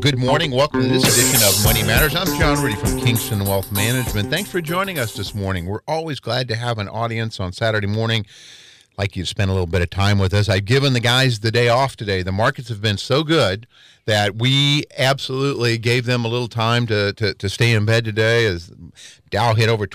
good morning. Welcome to this edition of Money Matters. I'm John Rudy from Kingston Wealth Management. Thanks for joining us this morning. We're always glad to have an audience on Saturday morning. Like you to spend a little bit of time with us. I've given the guys the day off today. The markets have been so good that we absolutely gave them a little time to stay in bed today, as Dow hit over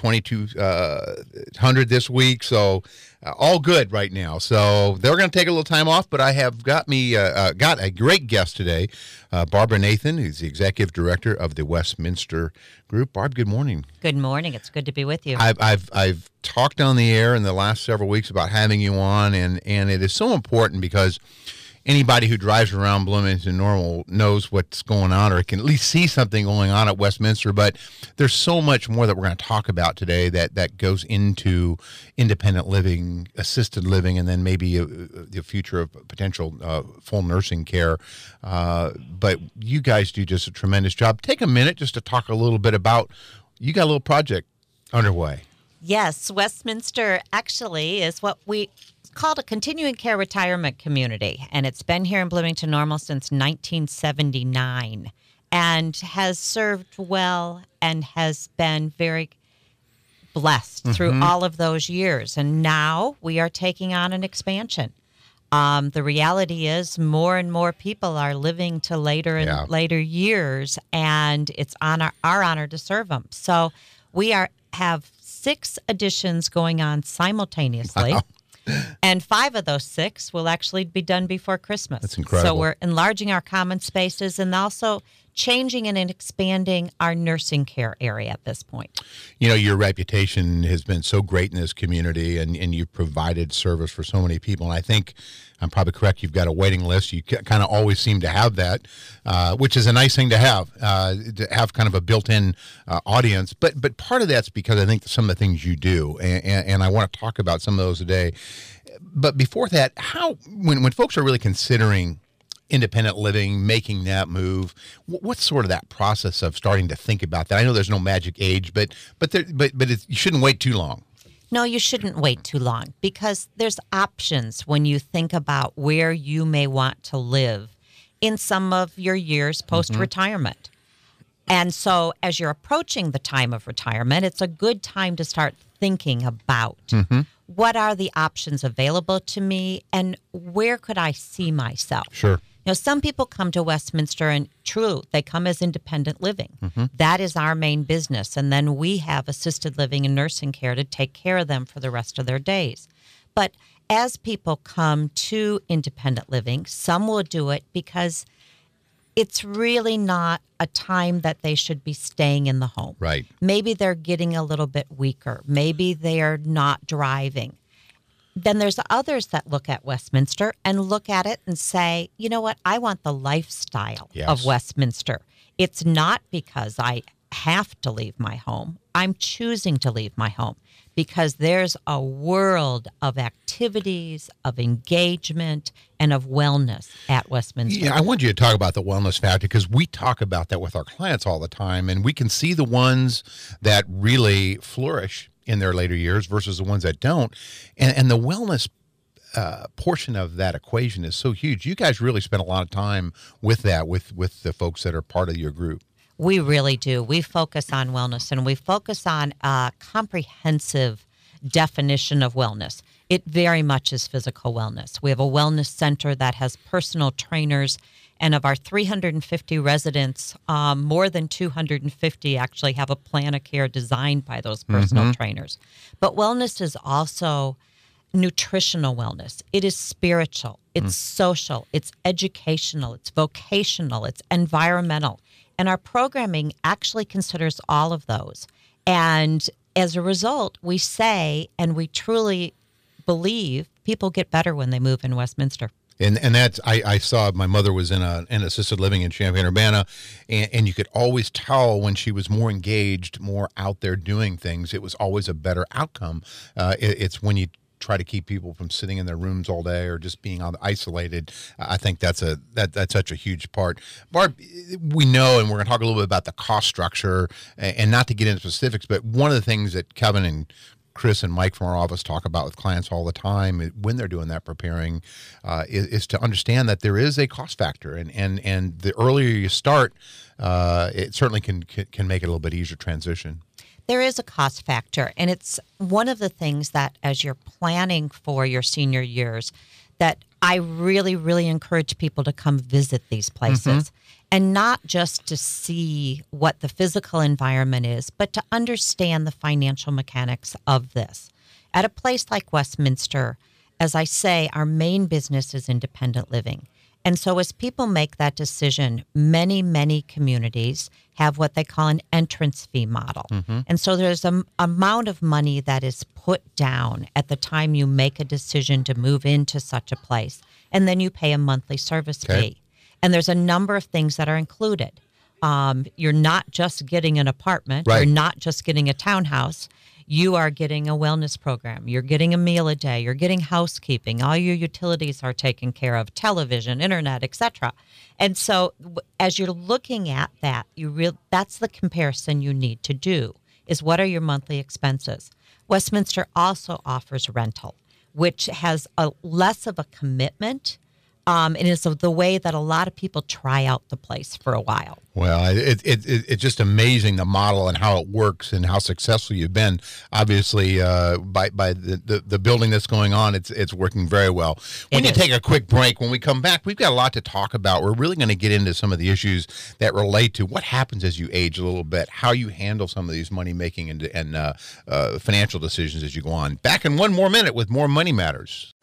2,200 this week. So all good right now. So they're going to take a little time off, but I have got a great guest today, Barbara Nathan, who's the executive director of the Westminster Group. Barb, good morning. Good morning. It's good to be with you. I've talked on the air in the last several weeks about having you on, and it is so important because anybody who drives around Bloomington Normal knows what's going on, or can at least see something going on at Westminster. But there's so much more that we're going to talk about today that goes into independent living, assisted living, and then maybe the future of potential full nursing care. But you guys do just a tremendous job. Take a minute just to talk a little bit about, you got a little project underway. Yes, Westminster actually is what we called a continuing care retirement community, and it's been here in Bloomington Normal since 1979 and has served well and has been very blessed through all of those years. And now we are taking on an expansion. The reality is more and more people are living to later and later years, and it's on our honor to serve them. So we have 6 additions going on simultaneously. Wow. And 5 of those 6 will actually be done before Christmas. That's incredible. So we're enlarging our common spaces and also changing and expanding our nursing care area at this point. You know, your reputation has been so great in this community, and you've provided service for so many people. And I think I'm probably correct. You've got a waiting list. You kind of always seem to have that, which is a nice thing to have kind of a built-in audience. But part of that's because I think some of the things you do, and I want to talk about some of those today. But before that, when folks are really considering independent living, making that move, what's sort of that process of starting to think about that? I know there's no magic age, but you shouldn't wait too long. No, you shouldn't wait too long, because there's options when you think about where you may want to live in some of your years post-retirement. And so as you're approaching the time of retirement, it's a good time to start thinking about what are the options available to me and where could I see myself? Sure. You know, some people come to Westminster and true, they come as independent living. That is our main business. And then we have assisted living and nursing care to take care of them for the rest of their days. But as people come to independent living, some will do it because it's really not a time that they should be staying in the home. Right. Maybe they're getting a little bit weaker. Maybe they're not driving. Then there's others that look at Westminster and look at it and say, you know what, I want the lifestyle of Westminster. It's not because I have to leave my home. I'm choosing to leave my home because there's a world of activities, of engagement, and of wellness at Westminster. Yeah, I want you to talk about the wellness factor, because we talk about that with our clients all the time, and we can see the ones that really flourish in their later years versus the ones that don't. And the wellness portion of that equation is so huge. You guys really spend a lot of time with that, with the folks that are part of your group. We really do. We focus on wellness, and we focus on a comprehensive definition of wellness. It very much is physical wellness. We have a wellness center that has personal trainers, and of our 350 residents, more than 250 actually have a plan of care designed by those personal trainers. But wellness is also nutritional wellness. It is spiritual. It's social. It's educational. It's vocational. It's environmental. And our programming actually considers all of those. And as a result, we say, and we truly believe, people get better when they move in Westminster. And that's, I saw, my mother was in an assisted living in Champaign-Urbana, and you could always tell when she was more engaged, more out there doing things, it was always a better outcome. It's when you try to keep people from sitting in their rooms all day or just being isolated. I think that's such a huge part. Barb, we know, and we're going to talk a little bit about the cost structure, and not to get into specifics, but one of the things that Kevin and Chris and Mike from our office talk about with clients all the time when they're doing that preparing is to understand that there is a cost factor, and the earlier you start, it certainly can make it a little bit easier transition. There is a cost factor, and it's one of the things that as you're planning for your senior years that I really, really encourage people to come visit these places, and not just to see what the physical environment is, but to understand the financial mechanics of this. At a place like Westminster, as I say, our main business is independent living. And so as people make that decision, many, many communities have what they call an entrance fee model. And so there's an amount of money that is put down at the time you make a decision to move into such a place. And then you pay a monthly service fee. And there's a number of things that are included. You're not just getting an apartment. Right. You're not just getting a townhouse. You are getting a wellness program. You're getting a meal a day. You're getting housekeeping. All your utilities are taken care of, television, internet, etc. And so as you're looking at that, that's the comparison you need to do, is what are your monthly expenses? Westminster also offers rental, which has less of a commitment. And it's the way that a lot of people try out the place for a while. Well, it's just amazing, the model and how it works and how successful you've been. Obviously, by the building that's going on, it's working very well. We need to take a quick break. When we come back, we've got a lot to talk about. We're really going to get into some of the issues that relate to what happens as you age a little bit, how you handle some of these money-making and financial decisions as you go on. Back in one more minute with more Money Matters.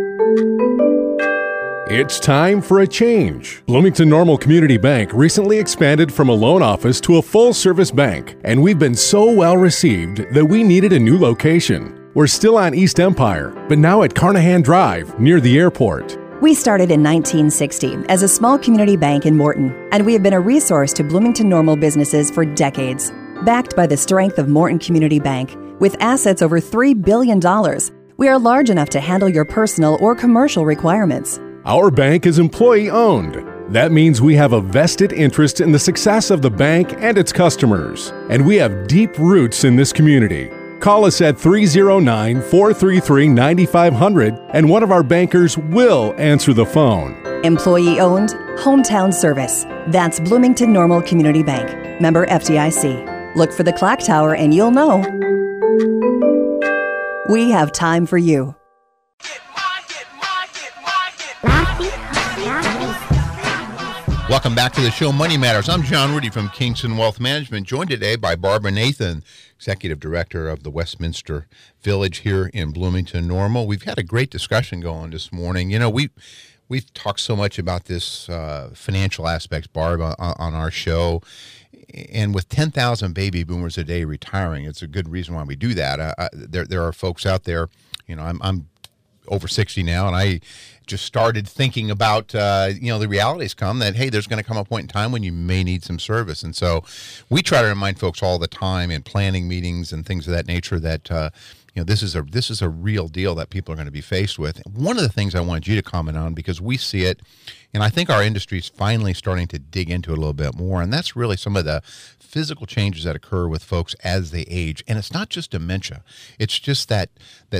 It's time for a change. Bloomington Normal Community Bank recently expanded from a loan office to a full-service bank, and we've been so well received that we needed a new location. We're still on East Empire, but now at Carnahan Drive, near the airport. We started in 1960 as a small community bank in Morton, and we have been a resource to Bloomington Normal businesses for decades. Backed by the strength of Morton Community Bank, with assets over $3 billion, we are large enough to handle your personal or commercial requirements. Our bank is employee-owned. That means we have a vested interest in the success of the bank and its customers, and we have deep roots in this community. Call us at 309-433-9500, and one of our bankers will answer the phone. Employee-owned, hometown service. That's Bloomington Normal Community Bank. Member FDIC. Look for the clock tower and you'll know. We have time for you. Welcome back to the show, Money Matters. I'm John Rudy from Kingston Wealth Management, joined today by Barbara Nathan, Executive Director of the Westminster Village here in Bloomington Normal. We've had a great discussion going this morning. You know, we've talked so much about this financial aspects, Barb, on our show. And with 10,000 baby boomers a day retiring, it's a good reason why we do that. There are folks out there, you know, I'm over 60 now, and I just started thinking about, the realities come that, hey, there's going to come a point in time when you may need some service. And so we try to remind folks all the time in planning meetings and things of that nature that, this is a real deal that people are going to be faced with. One of the things I wanted you to comment on, because we see it, and I think our industry is finally starting to dig into it a little bit more, and that's really some of the physical changes that occur with folks as they age. And it's not just dementia. It's just that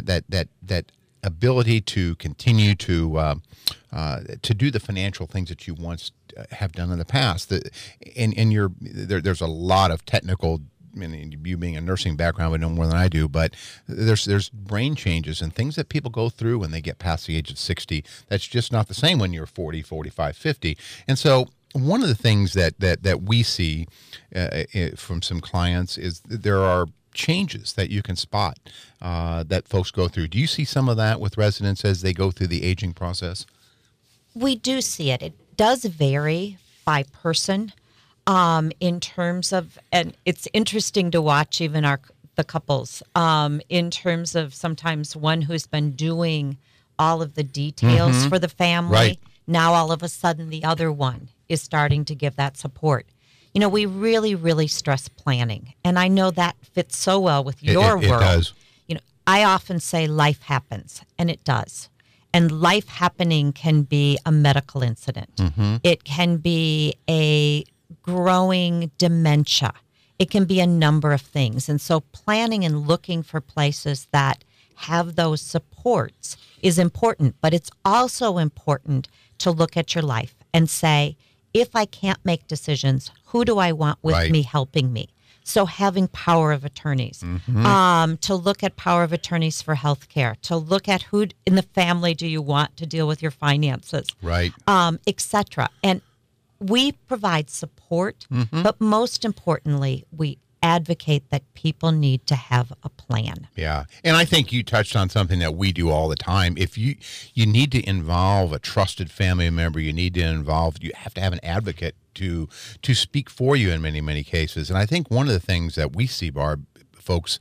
ability to continue to do the financial things that you once have done in the past. There's a lot of technical, I mean, you being a nursing background would know more than I do, but there's brain changes and things that people go through when they get past the age of 60. That's just not the same when you're 40, 45, 50. And so one of the things that we see from some clients is that there are changes that you can spot that folks go through. Do you see some of that with residents as they go through the aging process? We do see it. It does vary by person in terms of, and it's interesting to watch even the couples in terms of sometimes one who's been doing all of the details for the family. Right. Now all of a sudden the other one is starting to give that support. You know, we really, really stress planning. And I know that fits so well with your world. It does. You know, I often say life happens, and it does. And life happening can be a medical incident. It can be a growing dementia. It can be a number of things. And so planning and looking for places that have those supports is important, but it's also important to look at your life and say, if I can't make decisions, who do I want with Right. me helping me? So having power of attorneys, to look at power of attorneys for healthcare, to look at who in the family do you want to deal with your finances, Right. et cetera. And we provide support, but most importantly, we advocate that people need to have a plan. Yeah. And I think you touched on something that we do all the time. If you need to involve a trusted family member, you have to have an advocate to speak for you in many, many cases. And I think one of the things that we see, Barb, folks,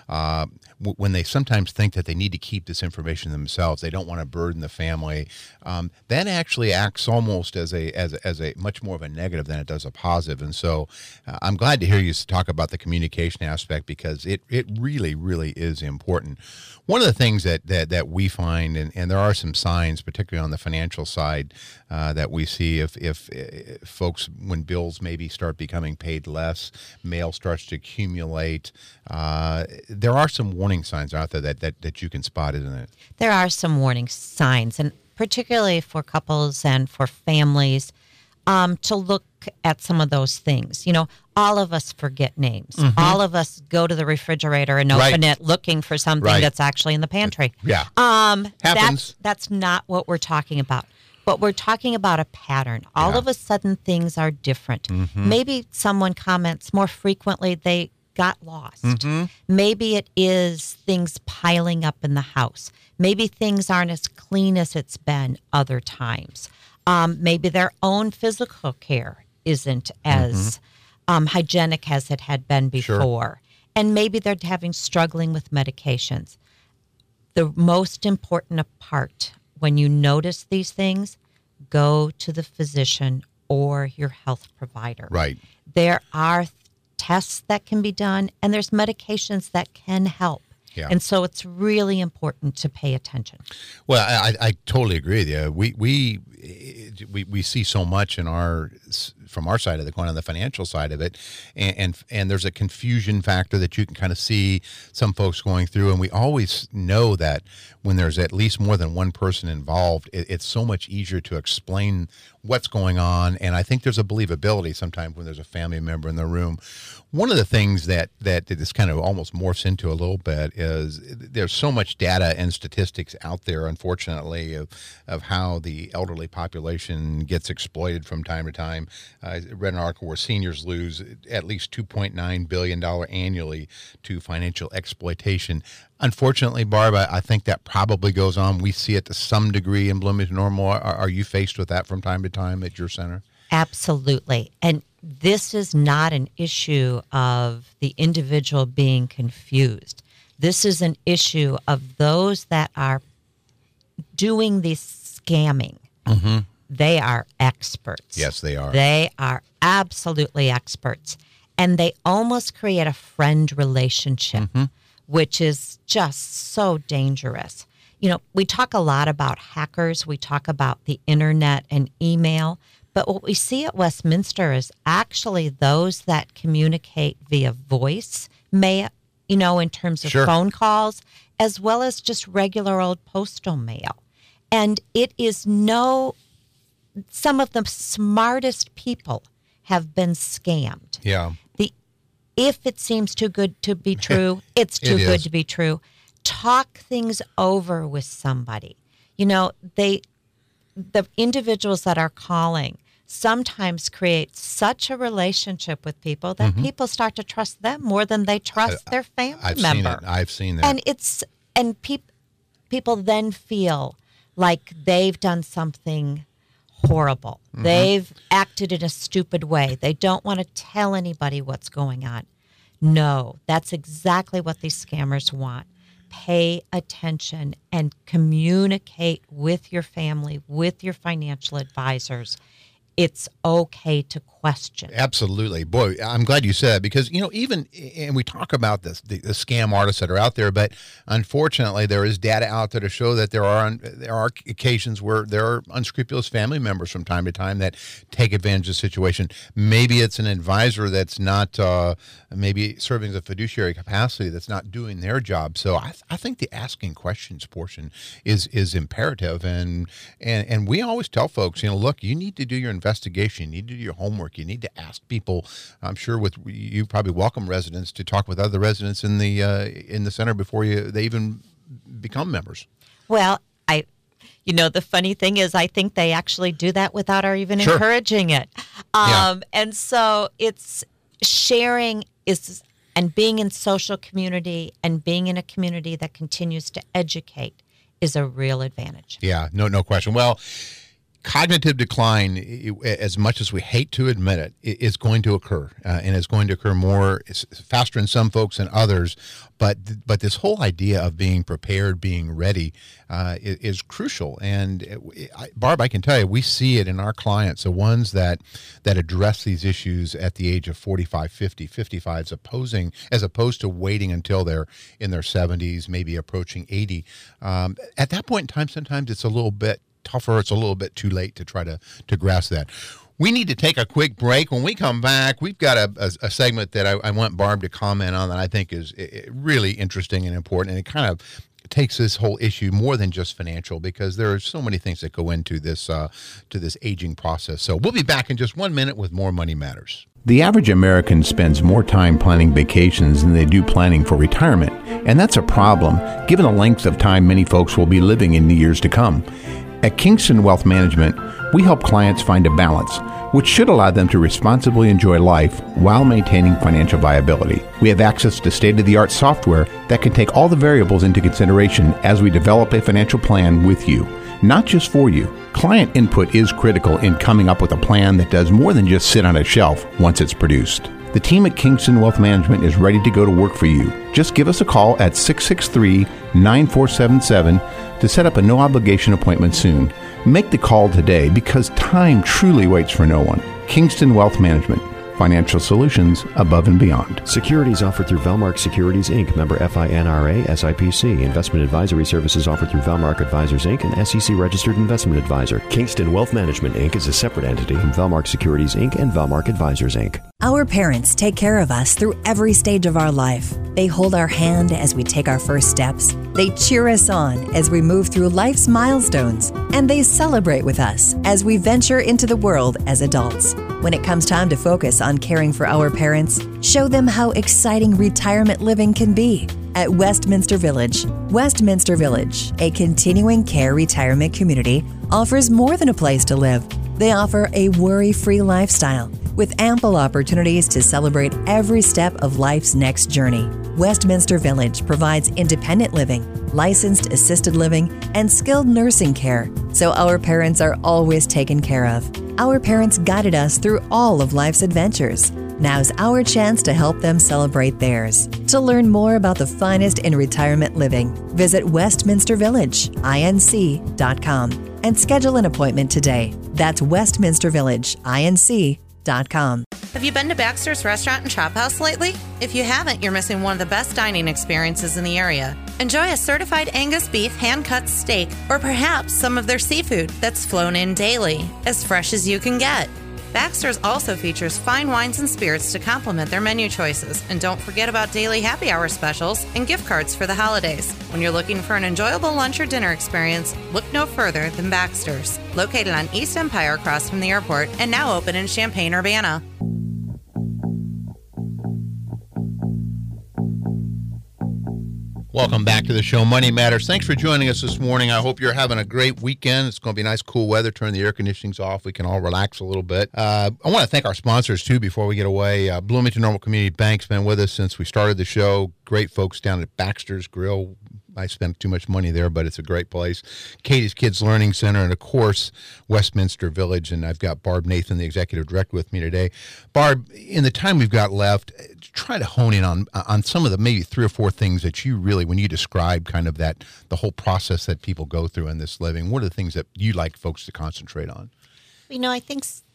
when they sometimes think that they need to keep this information themselves, they don't want to burden the family. That actually acts almost as a much more of a negative than it does a positive. And so, I'm glad to hear you talk about the communication aspect, because it really, really is important. One of the things that we find, and there are some signs, particularly on the financial side, that we see if folks, when bills maybe start becoming paid less, mail starts to accumulate. There are some warning signs out there that you can spot, isn't it? There are some warning signs, and particularly for couples and for families, to look at some of those things. You know, all of us forget names. All of us go to the refrigerator and open it looking for something that's actually in the pantry. Yeah. Happens. That's not what we're talking about. But we're talking about a pattern. All of a sudden, things are different. Maybe someone comments more frequently they got lost. Maybe it is things piling up in the house. Maybe things aren't as clean as it's been other times. Maybe their own physical care isn't as hygienic as it had been before. And maybe they're struggling with medications. The most important part when you notice these things, go to the physician or your health provider. Right. There are tests that can be done, and there's medications that can help. Yeah. And so it's really important to pay attention. Well, I totally agree with you. We see so much from our side of the coin, on the financial side of it, and there's a confusion factor that you can kind of see some folks going through, and we always know that when there's at least more than one person involved, it's so much easier to explain what's going on, and I think there's a believability sometimes when there's a family member in the room. One of the things that this kind of almost morphs into a little bit is there's so much data and statistics out there, unfortunately, of how the elderly population gets exploited from time to time. I read an article where seniors lose at least $2.9 billion annually to financial exploitation. Unfortunately, Barb, I think that probably goes on. We see it to some degree in Bloomington Normal. Are you faced with that from time to time at your center? Absolutely. And this is not an issue of the individual being confused. This is an issue of those that are doing this scamming. They are experts. Yes, they are. They are absolutely experts. And they almost create a friend relationship, which is just so dangerous. You know, we talk a lot about hackers. We talk about the internet and email. But what we see at Westminster is actually those that communicate via voice, in terms of phone calls, as well as just regular old postal mail. And it is some of the smartest people have been scammed. Yeah. If it seems too good to be true, it's too good to be true. Talk things over with somebody. You know, the individuals that are calling sometimes create such a relationship with people that people start to trust them more than they trust their family member. I've seen that. And people then feel like they've done something horrible. They've acted in a stupid way. They don't want to tell anybody what's going on. No, that's exactly what these scammers want. Pay attention and communicate with your family, with your financial advisors. it's okay to question. Absolutely. Boy, I'm glad you said that because, even, and we talk about this, the scam artists that are out there, but unfortunately there is data out there to show that there are occasions where there are unscrupulous family members from time to time that take advantage of the situation. Maybe it's an advisor that's not maybe serving as a fiduciary capacity that's not doing their job. So I think the asking questions portion is imperative. And we always tell folks, look, you need to do your investigation. You need to do your homework. You need to ask people. I'm sure you probably welcome residents to talk with other residents in the center before they even become members. Well, the funny thing is I think they actually do that without our even encouraging it. And so it's sharing and being in social community and being in a community that continues to educate is a real advantage. Yeah, no question. Well, cognitive decline, as much as we hate to admit it, is going to occur, and it's going to occur more faster in some folks than others. But this whole idea of being prepared, being ready, is crucial. And Barb, I can tell you, we see it in our clients, the ones that address these issues at the age of 45, 50, 55, as opposed to waiting until they're in their 70s, maybe approaching 80. At that point in time, sometimes it's a little bit tougher. It's a little bit too late to try to grasp that. We need to take a quick break. When we come back, we've got a segment that I want Barb to comment on that I think is really interesting and important. And it kind of takes this whole issue more than just financial, because there are so many things that go into this aging process. So we'll be back in just 1 minute with more Money Matters. The average American spends more time planning vacations than they do planning for retirement. And that's a problem, given the length of time many folks will be living in the years to come. At Kingston Wealth Management, we help clients find a balance, which should allow them to responsibly enjoy life while maintaining financial viability. We have access to state-of-the-art software that can take all the variables into consideration as we develop a financial plan with you, not just for you. Client input is critical in coming up with a plan that does more than just sit on a shelf once it's produced. The team at Kingston Wealth Management is ready to go to work for you. Just give us a call at 663-9477 to set up a no-obligation appointment soon. Make the call today because time truly waits for no one. Kingston Wealth Management. Financial solutions above and beyond. Securities offered through Valmark Securities, Inc., member FINRA, SIPC. Investment advisory services offered through Valmark Advisors, Inc., an SEC-registered investment advisor. Kingston Wealth Management, Inc. is a separate entity from Valmark Securities, Inc. and Valmark Advisors, Inc. Our parents take care of us through every stage of our life. They hold our hand as we take our first steps. They cheer us on as we move through life's milestones. And they celebrate with us as we venture into the world as adults. When it comes time to focus on caring for our parents, show them how exciting retirement living can be at Westminster Village. Westminster Village, a continuing care retirement community, offers more than a place to live. They offer a worry-free lifestyle with ample opportunities to celebrate every step of life's next journey. Westminster Village provides independent living, licensed assisted living, and skilled nursing care, so our parents are always taken care of. Our parents guided us through all of life's adventures. Now's our chance to help them celebrate theirs. To learn more about the finest in retirement living, visit westminstervillageinc.com and schedule an appointment today. That's westminstervillageinc.com. Have you been to Baxter's Restaurant and Chop House lately? If you haven't, you're missing one of the best dining experiences in the area. Enjoy a certified Angus beef hand-cut steak, or perhaps some of their seafood that's flown in daily, as fresh as you can get. Baxter's also features fine wines and spirits to complement their menu choices. And don't forget about daily happy hour specials and gift cards for the holidays. When you're looking for an enjoyable lunch or dinner experience, look no further than Baxter's. Located on East Empire across from the airport and now open in Champaign-Urbana. Welcome back to the show, Money Matters. Thanks for joining us this morning. I hope you're having a great weekend. It's going to be nice, cool weather. Turn the air conditionings off. We can all relax a little bit. I want to thank our sponsors, too, before we get away. Bloomington Normal Community Bank's been with us since we started the show. Great folks down at Baxter's Grill. I spent too much money there, but it's a great place. Katie's Kids Learning Center, and, of course, Westminster Village. And I've got Barb Nathan, the executive director, with me today. Barb, in the time we've got left, try to hone in on some of the maybe 3 or 4 things that you really, when you describe kind of that, the whole process that people go through in this living, what are the things that you like folks to concentrate on? You know, I think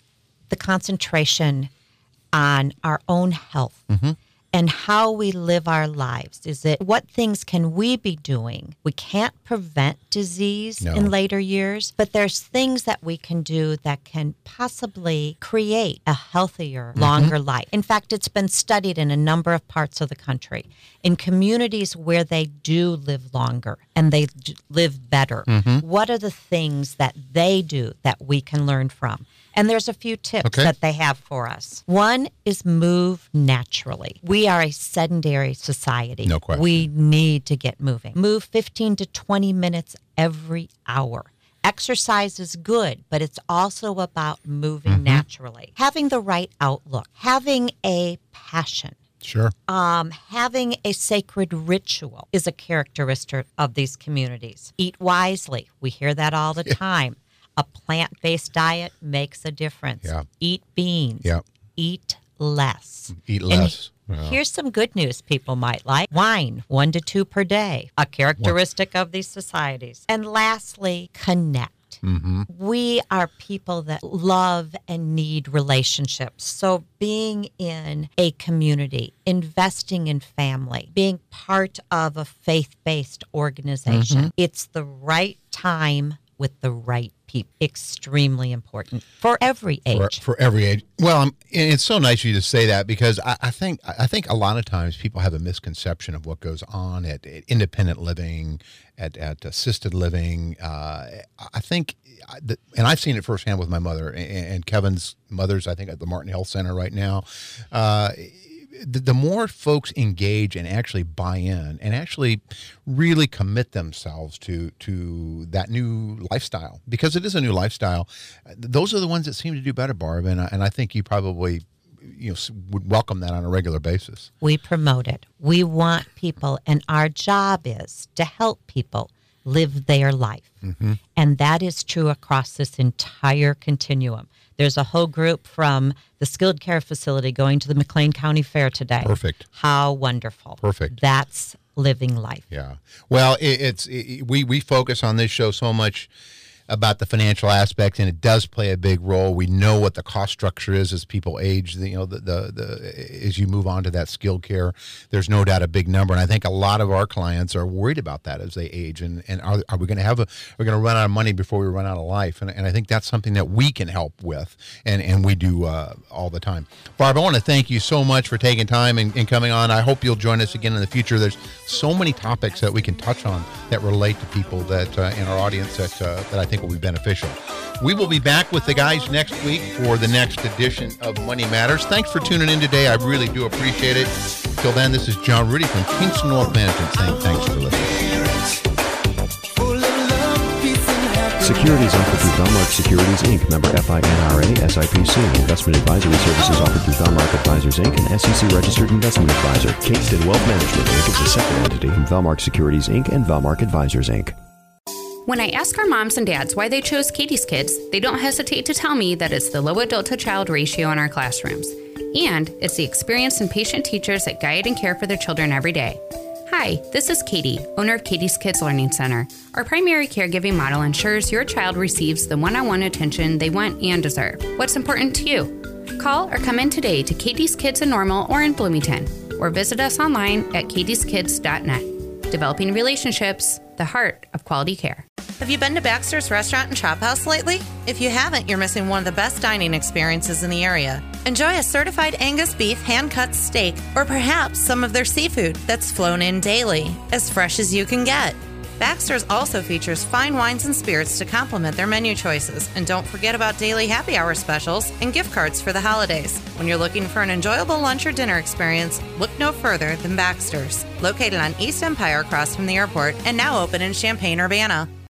the concentration on our own health and how we live our lives. Is it what things can we be doing? We can't prevent disease in later years, but there's things that we can do that can possibly create a healthier, longer life. In fact, it's been studied in a number of parts of the country. In communities where they do live longer and they live better, what are the things that they do that we can learn from? And there's a few tips that they have for us. One is move naturally. We are a sedentary society. No question. We need to get moving. Move 15 to 20 minutes every hour. Exercise is good, but it's also about moving naturally. Having the right outlook. Having a passion. Sure. Having a sacred ritual is a characteristic of these communities. Eat wisely. We hear that all the time. A plant-based diet makes a difference. Yeah. Eat beans. Yeah. Eat less. Eat less. Here's some good news people might like. Wine, 1 to 2 per day, a characteristic of these societies. And lastly, connect. We are people that love and need relationships. So being in a community, investing in family, being part of a faith-based organization, it's the right time with the right people. Extremely important for every age. For every age. Well, and it's so nice of you to say that, because I think a lot of times people have a misconception of what goes on at independent living, at assisted living. I think, and I've seen it firsthand with my mother and Kevin's mother's, I think, at the Martin Health Center right now. The more folks engage and actually buy in and actually really commit themselves to that new lifestyle, because it is a new lifestyle, those are the ones that seem to do better, Barb. And I think you probably would welcome that on a regular basis. We promote it. We want people, and our job is to help people live their life. And that is true across this entire continuum. There's a whole group from the skilled care facility going to the McLean County Fair today. Perfect. How wonderful. Perfect. That's living life. Yeah. Well, we focus on this show so much about the financial aspect, and it does play a big role. We know what the cost structure is as people age. As you move on to that skilled care, there's no doubt a big number. And I think a lot of our clients are worried about that as they age. And are we going to we're going to run out of money before we run out of life? And I think that's something that we can help with, and we do all the time. Barb, I want to thank you so much for taking time and coming on. I hope you'll join us again in the future. There's so many topics that we can touch on that relate to people that in our audience that I think will be beneficial. We will be back with the guys next week for the next edition of Money Matters. Thanks for tuning in today. I really do appreciate it. Till then, this is John Rudy from Kingston Wealth Management saying thanks for listening. Securities offered through Valmark Securities, Inc., member FINRA, SIPC. Investment advisory services offered through Valmark Advisors, Inc., an SEC-registered investment advisor. Kingston Wealth Management, Inc. is a separate entity from Valmark Securities, Inc. and Valmark Advisors, Inc. When I ask our moms and dads why they chose Katie's Kids, they don't hesitate to tell me that it's the low adult-to-child ratio in our classrooms. And it's the experienced and patient teachers that guide and care for their children every day. Hi, this is Katie, owner of Katie's Kids Learning Center. Our primary caregiving model ensures your child receives the one-on-one attention they want and deserve. What's important to you? Call or come in today to Katie's Kids in Normal or in Bloomington, or visit us online at katieskids.net. Developing relationships, the heart of quality care. Have you been to Baxter's Restaurant and Chop House lately? If you haven't, you're missing one of the best dining experiences in the area. Enjoy a certified Angus beef hand-cut steak, or perhaps some of their seafood that's flown in daily, as fresh as you can get. Baxter's also features fine wines and spirits to complement their menu choices. And don't forget about daily happy hour specials and gift cards for the holidays. When you're looking for an enjoyable lunch or dinner experience, look no further than Baxter's. Located on East Empire across from the airport and now open in Champaign-Urbana.